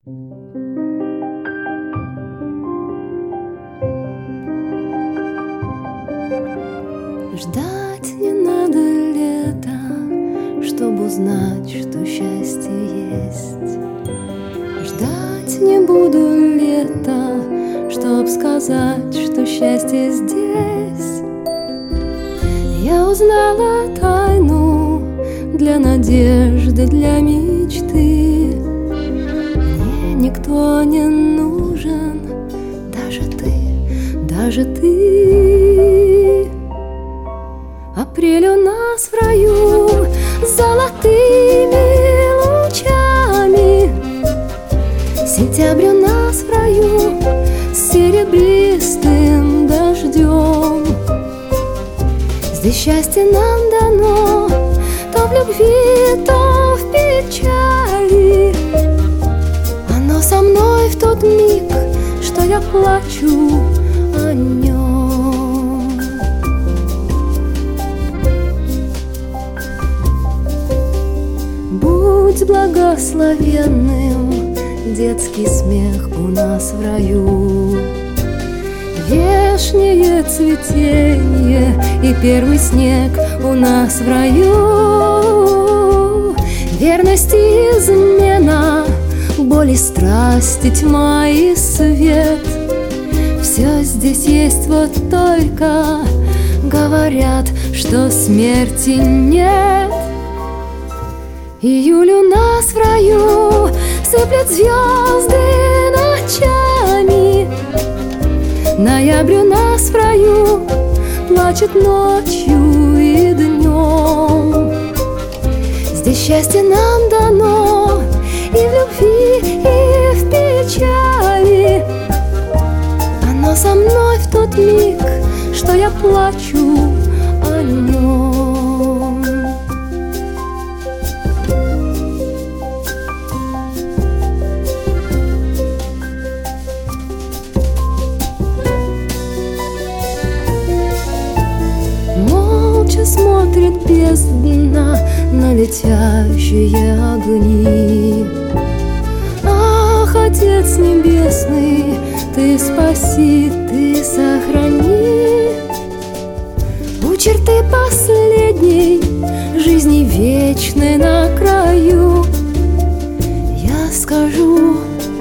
Ждать не надо лета, чтобы узнать, что счастье есть. Ждать не буду лета, чтоб сказать, что счастье здесь. Я узнала тайну для надежды, для мечты. Мне никто не нужен, даже ты, даже ты. Апрель у нас в раю с золотыми лучами. Сентябрь у нас в раю с серебристым дождем. Здесь счастье нам дано то в любви, то в печали. Оно со мной в тот миг, что я плачу о нем. Будь благословенным детский смех у нас в раю, вешнее цветение и первый снег у нас в раю. Верность и измена, боль и страсть, и тьма и свет. Все здесь есть, вот только говорят, что смерти нет. Июль у нас в раю сыплет звезды ночами. Ноябрь у нас в раю плачет ночью и днем. Здесь счастье нам дано и в любви, и в печали. Оно со мной в тот миг, что я плачу о нем. Смотрит бездна на летящие огни. Ах, Отец Небесный, Ты спаси, Ты сохрани. У черты последней жизни вечной на краю я скажу,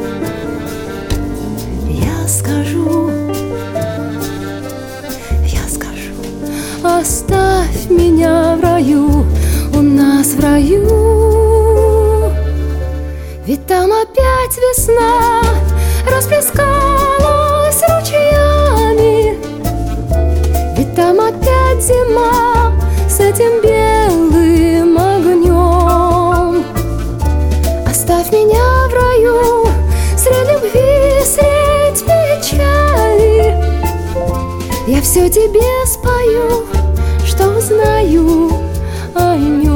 оставь меня в раю, у нас в раю. Ведь там опять весна расплескалась ручьями. Ведь там опять зима с этим белым огнем. Оставь меня в раю средь любви, средь печали. Я все тебе спою, что знаю о нем.